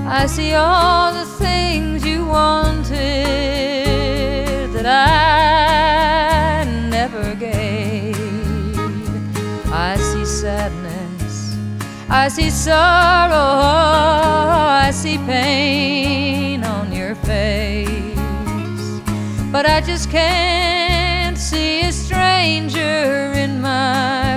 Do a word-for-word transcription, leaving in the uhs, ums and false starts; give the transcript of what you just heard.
I see all the things you wanted that I never gave. I see sadness, I see sorrow, I see pain on your face, but I just can't see a stranger in my